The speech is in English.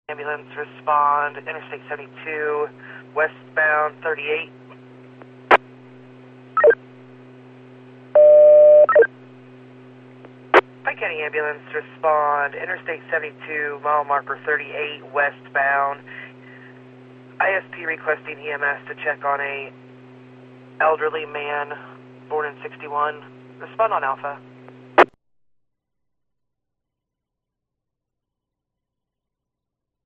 Ambulance, respond, Interstate 72, westbound 38. Pike County Ambulance, respond, Interstate 72, mile marker 38, westbound. ISP requesting EMS to check on a elderly man, born in 61. Respond on Alpha.